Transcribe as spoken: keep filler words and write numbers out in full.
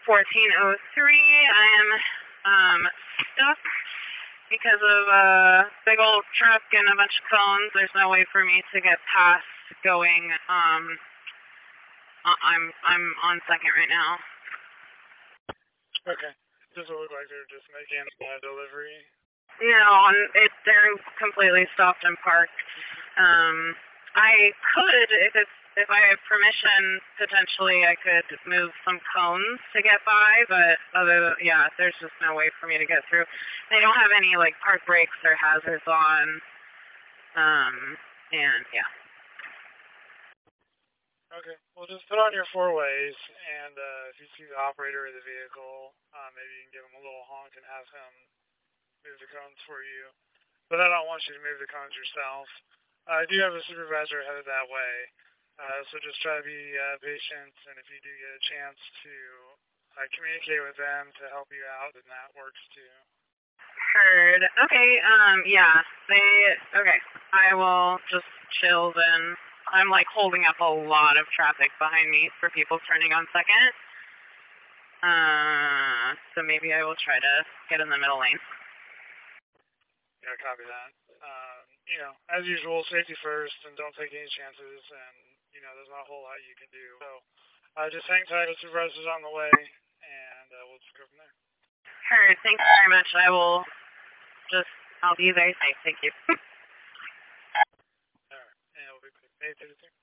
fourteen oh three. I am um, stuck because of a big old truck and a bunch of cones. There's no way for me to get past going. Um, I'm I'm on second right now. Okay. Does it look like they're just making a delivery? No, it, they're completely stopped and parked. Um, I could, if it's, if I have permission, potentially I could move some cones to get by, but other than, yeah, there's just no way for me to get through. They don't have any, like, park brakes or hazards on, um, and, yeah. Okay, well, just put on your four ways, and uh, if you see the operator of the vehicle, uh, maybe you can give him a little honk and have him move the cones for you. But I don't want you to move the cones yourself. Uh, I do have a supervisor headed that way, uh, so just try to be uh, patient, and if you do get a chance to uh, communicate with them to help you out, then that works too. Heard. Okay, um, yeah, they, okay, I will just chill then. I'm, like, holding up a lot of traffic behind me for people turning on second. Uh, so maybe I will try to get in the middle lane. Yeah, copy that. Um, you know, as usual, safety first, and don't take any chances, and, you know, there's not a whole lot you can do. So, uh, just hang tight, the supervisor's on the way, and uh, we'll just go from there. Heard. Thanks very much. I will just, I'll be very safe. Thank you. All right, and it'll be quick. eight thirty-two.